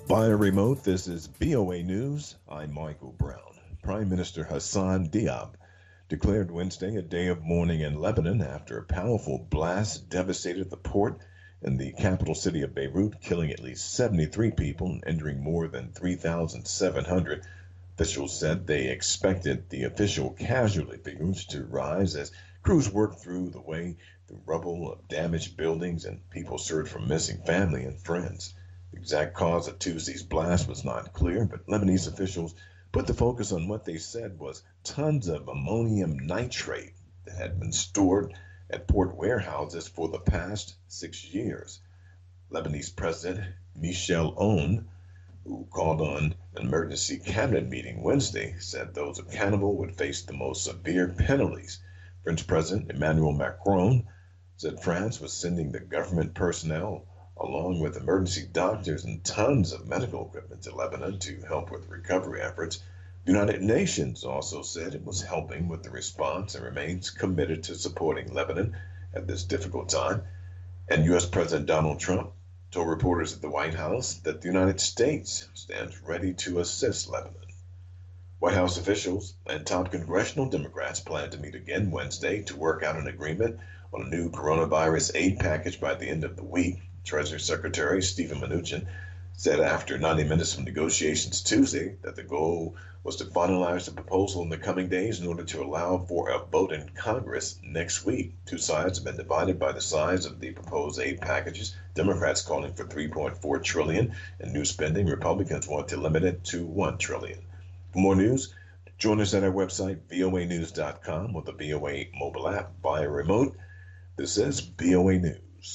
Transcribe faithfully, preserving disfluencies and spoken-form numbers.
Via remote, this is B O A News. I'm Michael Brown. Prime Minister Hassan Diab declared Wednesday a day of mourning in Lebanon after a powerful blast devastated the port in the capital city of Beirut, killing at least seventy-three people and injuring more than three thousand seven hundred. Officials said they expected the official casualty figures to rise as crews worked through the way through rubble of damaged buildings and people searched for missing family and friends. The exact cause of Tuesday's blast was not clear, but Lebanese officials put the focus on what they said was tons of ammonium nitrate that had been stored at port warehouses for the past six years. Lebanese President Michel Aoun, who called on an emergency cabinet meeting Wednesday, said those accountable would face the most severe penalties. French President Emmanuel Macron said France was sending the government personnel along with emergency doctors and tons of medical equipment to Lebanon to help with recovery efforts. The United Nations also said it was helping with the response and remains committed to supporting Lebanon at this difficult time. And U S. President Donald Trump told reporters at the White House that the United States stands ready to assist Lebanon. White House officials and top congressional Democrats plan to meet again Wednesday to work out an agreement on a new coronavirus aid package by the end of the week. Treasury Secretary Stephen Mnuchin said after ninety minutes of negotiations Tuesday that the goal was to finalize the proposal in the coming days in order to allow for a vote in Congress next week. Two sides have been divided by the size of the proposed aid packages. Democrats calling for three point four trillion dollars in new spending. Republicans want to limit it to one trillion dollars. For more news, join us at our website, V O A news dot com, with the V O A mobile app via remote. This is B O A News.